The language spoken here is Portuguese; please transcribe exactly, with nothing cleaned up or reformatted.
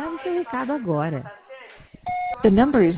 mandar o seu recado agora. The number is